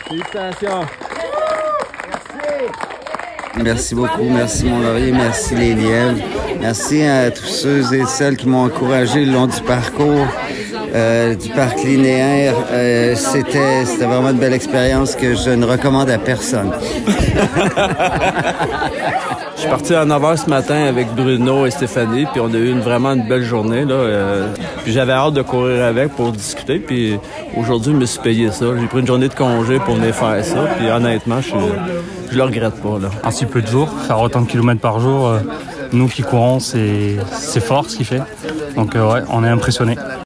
Félicitations. Merci beaucoup, merci Mont-Laurier, merci les Lièvres. Merci à tous ceux et celles qui m'ont encouragé le long du parcours du parc linéaire. C'était vraiment une belle expérience que je ne recommande à personne. Je suis parti à 9h ce matin avec Bruno et Stéphanie, puis on a eu vraiment une belle journée, là. Puis j'avais hâte de courir avec pour discuter, puis aujourd'hui, je me suis payé ça. J'ai pris une journée de congé pour venir faire ça, puis honnêtement, je le regrette pas, là. Un si peu de jours, faire autant de kilomètres par jour, nous qui courons, c'est fort ce qu'il fait. Donc ouais, on est impressionnés.